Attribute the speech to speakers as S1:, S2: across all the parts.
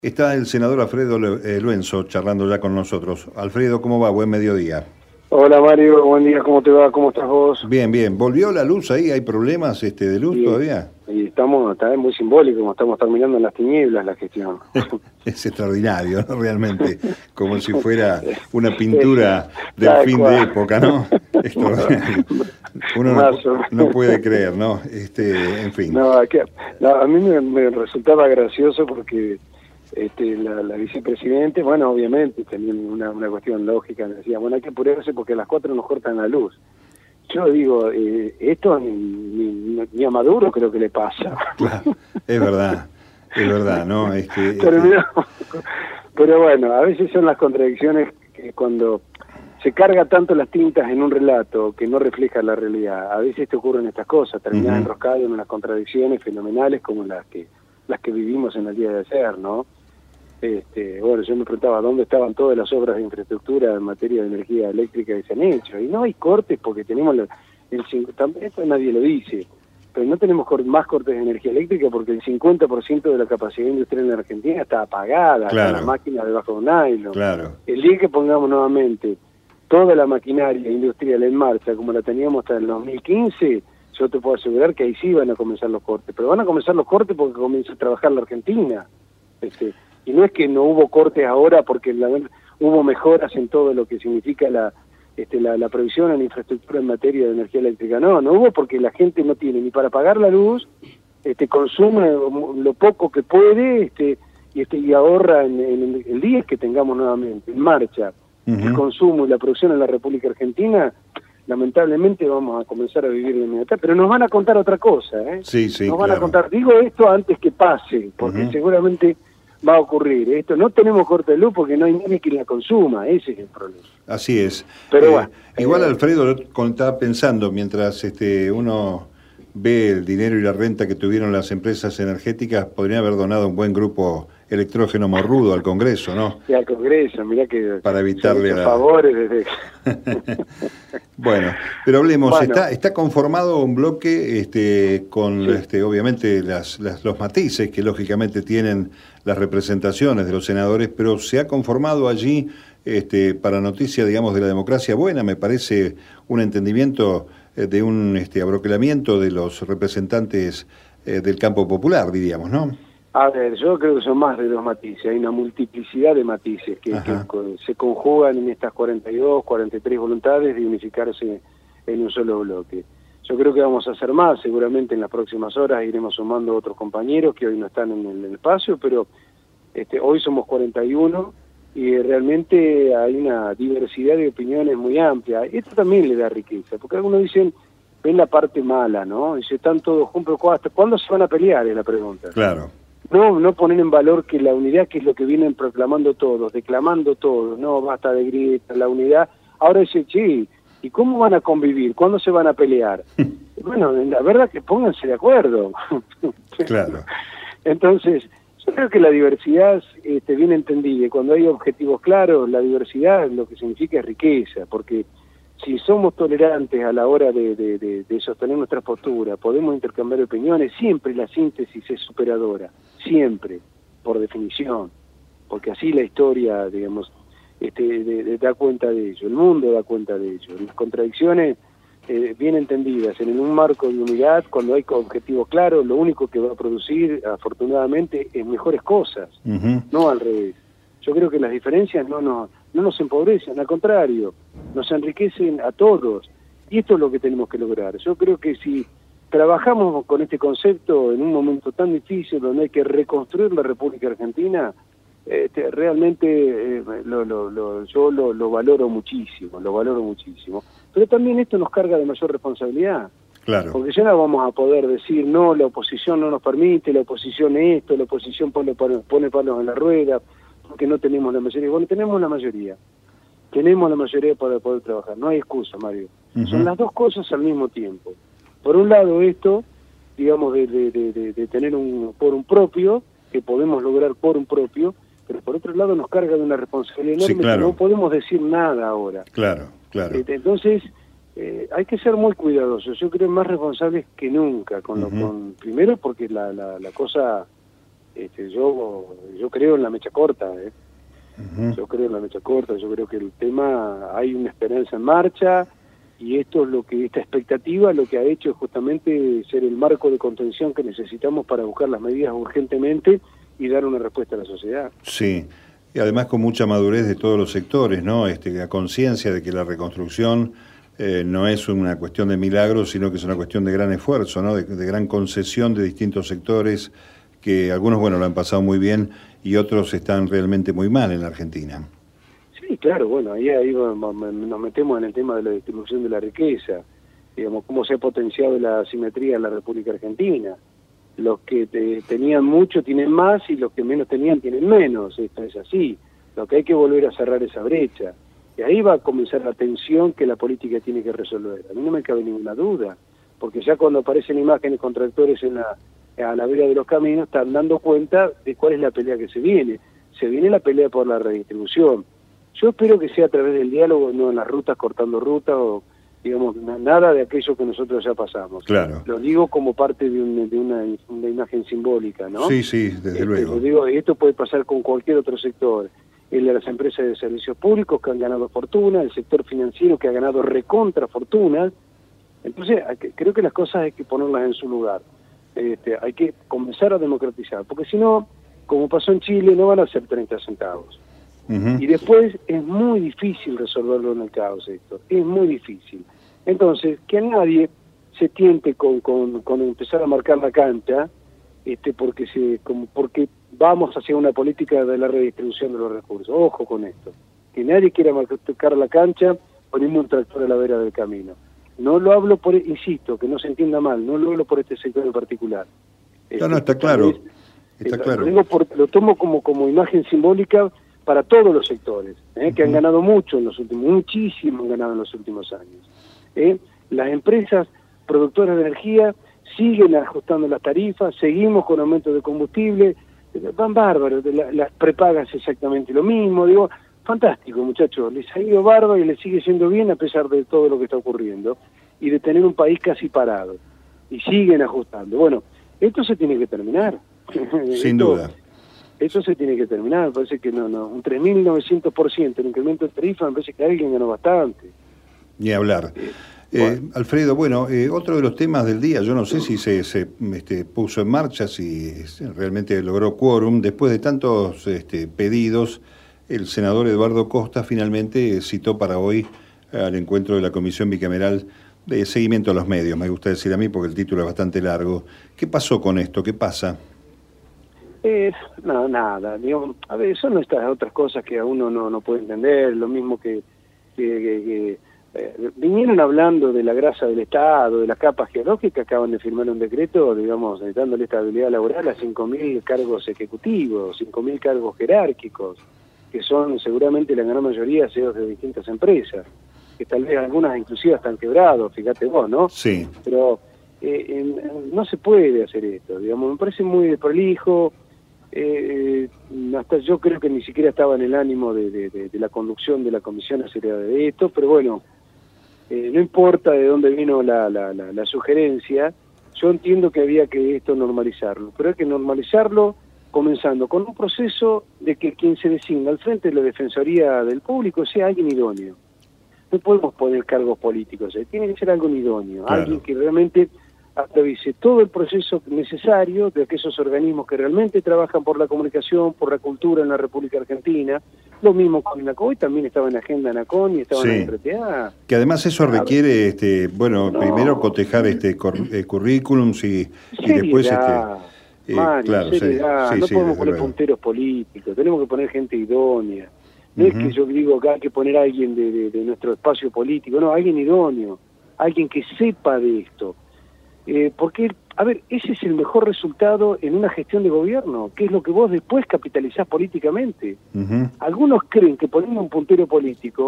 S1: Está el senador Alfredo Luenzo charlando ya con nosotros. Alfredo, ¿cómo va? Buen mediodía.
S2: Hola Mario, buen día, ¿cómo te va? ¿Cómo estás vos?
S1: Bien, bien. ¿Volvió la luz ahí? ¿Hay problemas de luz
S2: Y,
S1: todavía?
S2: y estamos también muy simbólicos, como estamos terminando en las tinieblas la gestión.
S1: Es extraordinario, ¿no? Realmente, como si fuera una
S2: Sí,
S1: pintura del
S2: tal
S1: fin de
S2: cual.
S1: época, ¿no? Extraordinario. Uno no,
S2: Más o
S1: no
S2: menos.
S1: puede creer, ¿no? En fin.
S2: No, a mí me resultaba gracioso porque la vicepresidente, bueno, obviamente tenía una cuestión lógica, me decía, bueno, hay que apurarse porque a las 4 nos cortan la luz. Yo digo, esto ni a Maduro creo que le pasa.
S1: Claro, es verdad, ¿no?
S2: Terminó. Pero bueno, a veces son las contradicciones que cuando se carga tanto las tintas en un relato que no refleja la realidad, a veces te ocurren estas cosas, terminas enroscado en unas contradicciones fenomenales como las que vivimos en el día de ayer, ¿no? Bueno, yo me preguntaba dónde estaban todas las obras de infraestructura en materia de energía eléctrica que se han hecho, y no hay cortes porque tenemos esto nadie lo dice, pero no tenemos más cortes de energía eléctrica porque el 50% de la capacidad industrial en Argentina está apagada, están las
S1: Claro,
S2: máquinas debajo de un nylon.
S1: claro.
S2: El día que pongamos nuevamente toda la maquinaria industrial en marcha como la teníamos hasta el 2015, yo te puedo asegurar que ahí sí van a comenzar los cortes, pero van a comenzar los cortes porque comienza a trabajar la Argentina. Y no es que no hubo cortes ahora porque hubo mejoras en todo lo que significa la provisión en infraestructura en materia de energía eléctrica. No hubo porque la gente no tiene ni para pagar la luz, consume lo poco que puede y ahorra en el día que tengamos nuevamente en marcha el consumo y la producción en la República Argentina. Lamentablemente vamos a comenzar a vivir de inmediato, pero nos van a contar otra cosa, ¿eh?
S1: Sí, sí,
S2: Nos van a
S1: claro.
S2: contar, digo esto antes que pase, porque seguramente va a ocurrir. Esto no tenemos corte de luz porque no hay nadie que la consuma, ese es el problema.
S1: Así es.
S2: Pero bueno.
S1: Igual Alfredo, estaba pensando, mientras uno ve el dinero y la renta que tuvieron las empresas energéticas, podrían haber donado un buen grupo electrógeno morrudo al Congreso, ¿no?
S2: Y al Congreso, mirá que
S1: para evitarle
S2: favores desde...
S1: Bueno, pero hablemos,
S2: Bueno.
S1: está conformado un bloque con obviamente los matices que lógicamente tienen las representaciones de los senadores, pero se ha conformado allí para noticia, digamos, de la democracia buena, me parece un entendimiento de un abroquelamiento de los representantes del campo popular, diríamos, ¿no?
S2: A ver, yo creo que son más de dos matices, hay una multiplicidad de matices que se conjugan en estas 42, 43 voluntades de unificarse en un solo bloque. Yo creo que vamos a hacer más, seguramente en las próximas horas iremos sumando otros compañeros que hoy no están en el espacio, pero hoy somos 41 y realmente hay una diversidad de opiniones muy amplia. Esto también le da riqueza, porque algunos dicen, ven la parte mala, ¿no? Dice, están todos juntos, ¿hasta cuándo se van a pelear? Es la pregunta.
S1: Claro.
S2: No poner en valor que la unidad, que es lo que vienen proclamando todos, declamando todos, no basta de gritar, la unidad. Ahora dice, sí, ¿y cómo van a convivir? ¿Cuándo se van a pelear? Bueno, la verdad que pónganse de acuerdo.
S1: Claro.
S2: Entonces, yo creo que la diversidad bien entendida, y cuando hay objetivos claros, la diversidad lo que significa es riqueza, porque si somos tolerantes a la hora de sostener nuestra postura, podemos intercambiar opiniones, siempre la síntesis es superadora, siempre, por definición, porque así la historia, digamos, da cuenta de ello, el mundo da cuenta de ello. Las contradicciones bien entendidas en un marco de unidad, cuando hay objetivos claros, lo único que va a producir, afortunadamente, es mejores cosas, no al revés. Yo creo que las diferencias no nos empobrecen, al contrario, nos enriquecen a todos. Y esto es lo que tenemos que lograr. Yo creo que si trabajamos con este concepto en un momento tan difícil, donde hay que reconstruir la República Argentina, realmente yo lo valoro muchísimo, Pero también esto nos carga de mayor responsabilidad.
S1: Claro.
S2: Porque ya no vamos a poder decir, no, la oposición no nos permite, la oposición esto, la oposición pone palos en la rueda, porque no tenemos la mayoría. Bueno, tenemos la mayoría para poder trabajar, no hay excusa, Mario. Son las dos cosas al mismo tiempo. Por un lado esto, digamos, de tener un quórum propio, que podemos lograr quórum propio, pero por otro lado nos carga de una responsabilidad enorme,
S1: Sí, claro.
S2: que no podemos decir nada ahora.
S1: Claro.
S2: Entonces, hay que ser muy cuidadosos, yo creo más responsables que nunca, primero porque la cosa Yo creo en la mecha corta, Yo creo en la mecha corta, yo creo que el tema, hay una esperanza en marcha, y esto es lo que, esta expectativa lo que ha hecho es justamente ser el marco de contención que necesitamos para buscar las medidas urgentemente y dar una respuesta a la sociedad.
S1: Sí, y además con mucha madurez de todos los sectores, ¿no? La conciencia de que la reconstrucción no es una cuestión de milagros, sino que es una cuestión de gran esfuerzo, ¿no? De gran concesión de distintos sectores, que algunos, bueno, lo han pasado muy bien y otros están realmente muy mal en la Argentina.
S2: Sí, claro, bueno, ahí nos metemos en el tema de la distribución de la riqueza, digamos, cómo se ha potenciado la asimetría en la República Argentina. Los que tenían mucho tienen más y los que menos tenían tienen menos, esto es así. Lo que hay que volver a cerrar esa brecha. Y ahí va a comenzar la tensión que la política tiene que resolver. A mí no me cabe ninguna duda, porque ya cuando aparecen imágenes contractores a la vera de los caminos, están dando cuenta de cuál es la pelea que se viene. Se viene la pelea por la redistribución. Yo espero que sea a través del diálogo, no en las rutas, cortando rutas, o digamos, nada de aquello que nosotros ya pasamos.
S1: Claro.
S2: Lo digo como parte de una imagen simbólica, ¿no?
S1: Sí, sí, desde luego.
S2: Lo digo, esto puede pasar con cualquier otro sector. El de las empresas de servicios públicos que han ganado fortuna, el sector financiero que ha ganado recontra fortuna. Entonces, creo que las cosas hay que ponerlas en su lugar. Hay que comenzar a democratizar, porque si no, como pasó en Chile, no van a ser 30 centavos. Y después es muy difícil resolverlo en el caos, Héctor, es muy difícil. Entonces, que a nadie se tiente con empezar a marcar la cancha, porque vamos hacia una política de la redistribución de los recursos. Ojo con esto, que nadie quiera marcar la cancha poniendo un tractor a la vera del camino. No lo hablo insisto, que no se entienda mal, no lo hablo por este sector en particular.
S1: No, está claro. Está claro.
S2: Lo tomo como imagen simbólica para todos los sectores, que han ganado mucho muchísimo han ganado en los últimos años. Las empresas productoras de energía siguen ajustando las tarifas, seguimos con aumento de combustible, van bárbaros, las prepagas exactamente lo mismo, digo, fantástico muchachos, les ha ido bárbaro y les sigue yendo bien a pesar de todo lo que está ocurriendo, y de tener un país casi parado, y siguen ajustando. Bueno, esto se tiene que terminar.
S1: Sin duda.
S2: Eso se tiene que terminar, me parece que no, un 3.900% el incremento de tarifa, me parece que alguien ganó bastante.
S1: Ni hablar. Bueno. Alfredo, bueno, otro de los temas del día, yo no sé si se puso en marcha, si realmente logró quórum, después de tantos pedidos, el senador Eduardo Costa finalmente citó para hoy al encuentro de la Comisión Bicameral de Seguimiento a los Medios, me gusta decir a mí porque el título es bastante largo. ¿Qué pasó con esto? ¿Qué pasa?
S2: No, nada, digamos, a ver, son estas otras cosas que a uno no puede entender, lo mismo que vinieron hablando de la grasa del Estado, de las capas geológicas, acaban de firmar un decreto, digamos, dándole estabilidad laboral a 5.000 cargos ejecutivos, 5.000 cargos jerárquicos, que son seguramente la gran mayoría CEOs de distintas empresas, que tal vez algunas inclusive están quebrados, fíjate vos, ¿no?
S1: Sí.
S2: Pero no se puede hacer esto, digamos, me parece muy desprolijo. Hasta yo creo que ni siquiera estaba en el ánimo de la conducción de la comisión hacer de esto, pero bueno, no importa de dónde vino la sugerencia, yo entiendo que había que esto normalizarlo, pero hay que normalizarlo comenzando con un proceso de que quien se designa al frente de la Defensoría del Público sea alguien idóneo. No podemos poner cargos políticos, tiene que ser algo idóneo, claro. Alguien que realmente atraviese todo el proceso necesario de aquellos organismos que realmente trabajan por la comunicación, por la cultura en la República Argentina. Lo mismo con NACON, también estaba en la agenda NACON y estaba en la RTA.
S1: Que además eso requiere, primero cotejar currículums y después...
S2: Mario,
S1: claro,
S2: seriedad. No podemos poner punteros políticos, tenemos que poner gente idónea. No es que yo digo que hay que poner a alguien de nuestro espacio político, no, alguien idóneo, alguien que sepa de esto. Porque, a ver, ese es el mejor resultado en una gestión de gobierno, que es lo que vos después capitalizás políticamente. Algunos creen que poniendo un puntero político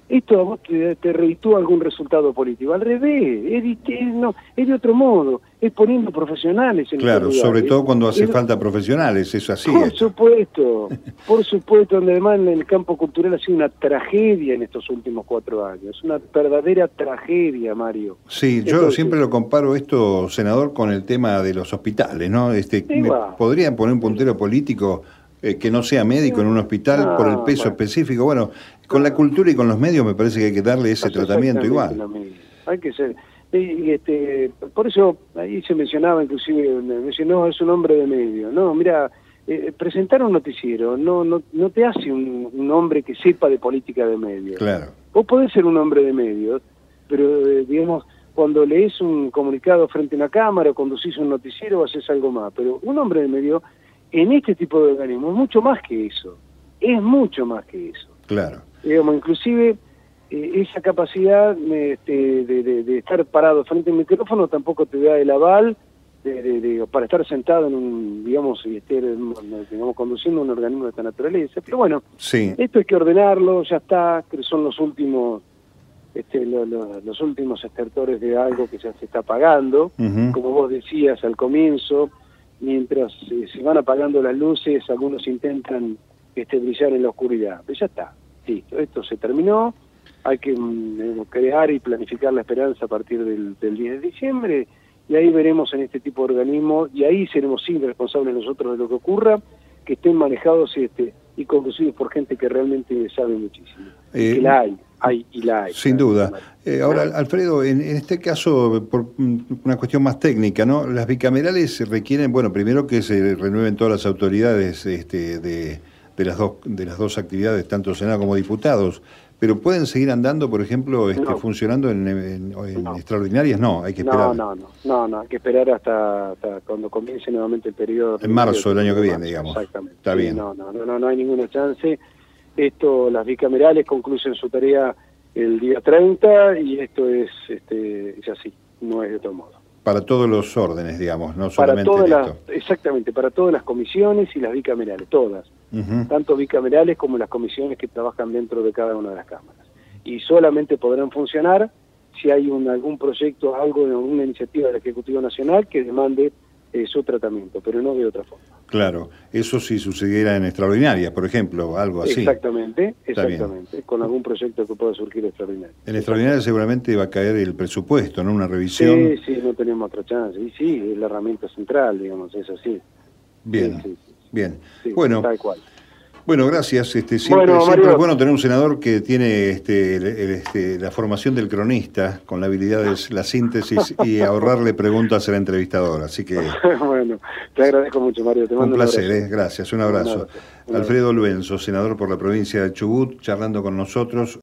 S2: esto a vos te reditúa algún resultado político. Al revés, es de otro modo, es poniendo profesionales en
S1: Claro,
S2: estos
S1: sobre
S2: lugares.
S1: todo cuando hace falta profesionales, es así.
S2: Por supuesto, donde además en el campo cultural ha sido una tragedia en estos últimos 4 años, una verdadera tragedia, Mario.
S1: Sí, yo
S2: Entonces,
S1: siempre lo comparo esto, senador, con el tema de los hospitales, ¿no? ¿Podrían poner un puntero político que no sea médico en un hospital por el peso específico? Bueno, con la cultura y con los medios me parece que hay que darle ese tratamiento igual.
S2: Hay que ser. Por eso ahí se mencionaba, inclusive, no, es un hombre de medio. No, mira, presentar un noticiero no te hace un hombre que sepa de política de medios.
S1: Claro.
S2: Vos podés ser un hombre de medios, pero digamos, cuando lees un comunicado frente a una cámara o conducís un noticiero haces algo más. Pero un hombre de medio, en este tipo de organismos, es mucho más que eso. Es mucho más que eso.
S1: Claro.
S2: Digamos, inclusive esa capacidad de estar parado frente al micrófono tampoco te da el aval para estar sentado en un, digamos, conduciendo un organismo de esta naturaleza. Pero bueno,
S1: sí,
S2: esto hay que ordenarlo, ya está, que son los últimos los últimos estertores de algo que ya se está apagando. Como vos decías al comienzo, mientras se van apagando las luces, algunos intentan brillar en la oscuridad. Pero ya está, listo, esto se terminó. Hay que crear y planificar la esperanza a partir del 10 de diciembre, y ahí veremos en este tipo de organismos, y ahí seremos sí responsables nosotros de lo que ocurra, que estén manejados y conducidos por gente que realmente sabe muchísimo. Que la hay.
S1: Sin duda. Ahora, Alfredo, en este caso, por una cuestión más técnica, ¿no? Las bicamerales requieren, bueno, primero que se renueven todas las autoridades de las dos actividades, tanto Senado como diputados. Pero ¿pueden seguir andando, por ejemplo, funcionando en extraordinarias? No, hay que esperar.
S2: No, hay que esperar hasta cuando comience nuevamente el periodo.
S1: En marzo del año que viene, digamos.
S2: Exactamente.
S1: Está bien.
S2: No hay ninguna chance. Las bicamerales concluyen su tarea el día 30 y esto es así, no es de otro modo.
S1: Para todos los órdenes, digamos, no solamente
S2: exactamente, para todas las comisiones y las bicamerales, todas. Tanto bicamerales como las comisiones que trabajan dentro de cada una de las cámaras. Y solamente podrán funcionar si hay algún proyecto, alguna iniciativa del Ejecutivo Nacional que demande su tratamiento, pero no de otra forma.
S1: Claro, eso si sucediera en extraordinarias, por ejemplo, algo así.
S2: Exactamente, con algún proyecto que pueda surgir extraordinario.
S1: En extraordinarias seguramente va a caer el presupuesto, ¿no? Una revisión.
S2: Sí, no tenemos otra chance. Y sí, es la herramienta central, digamos, es así.
S1: Bien, bien.
S2: Sí,
S1: bueno,
S2: tal cual.
S1: Bueno, gracias. Siempre es bueno tener un senador que tiene la formación del cronista, con la habilidad de la síntesis y ahorrarle preguntas al entrevistador. Así que
S2: bueno, te agradezco mucho, Mario. Te mando
S1: un placer, gracias. Un abrazo.
S2: Un abrazo.
S1: Alfredo Luenzo, senador por la provincia de Chubut, charlando con nosotros.